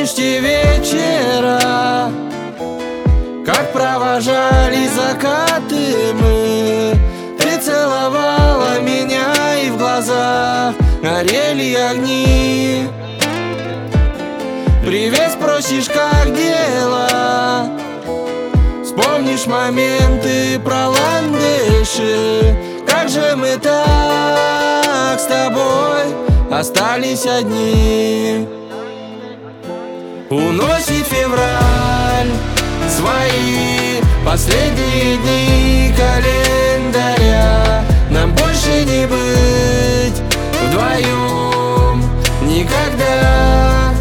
Помнишь те вечера, как провожали закаты мы? Ты целовала меня, и в глазах горели огни. Привет, спросишь, как дела? Вспомнишь моменты про ландыши. Как же мы так с тобой остались одни? Уносит февраль свои последние дни календаря. Нам больше не быть вдвоем никогда.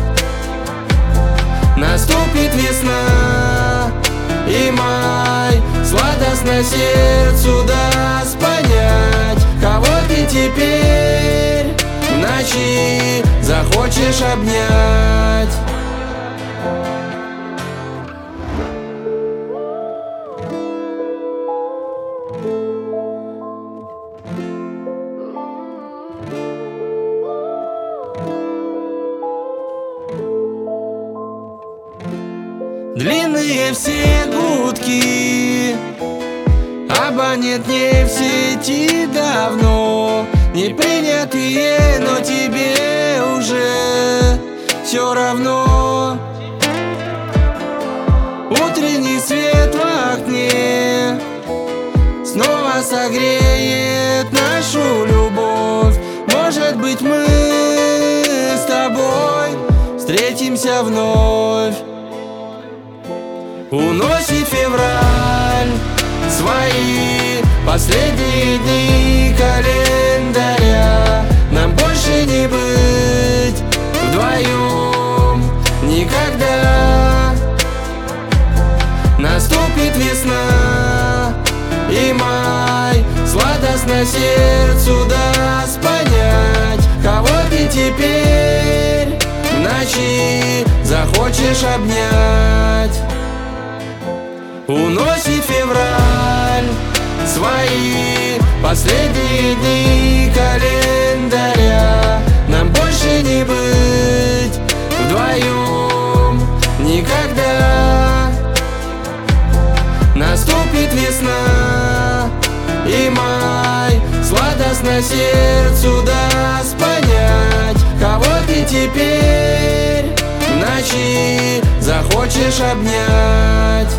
Наступит весна и май, сладостно сердцу даст понять, кого ты теперь в ночи захочешь обнять. Длинные все гудки, абонент не в сети давно. Не принятые, но тебе уже все равно. Утренний свет в окне снова согреет нашу любовь. Может быть, мы с тобой встретимся вновь. Уносит февраль свои последние дни календаря. Нам больше не быть вдвоем никогда. Наступит весна и май, сладостно сердцу даст понять, кого ты теперь в ночи захочешь обнять. Уносит февраль свои последние дни календаря. Нам больше не быть вдвоем никогда. Наступит весна и май, сладостно сердцу даст понять, кого ты теперь в ночи захочешь обнять.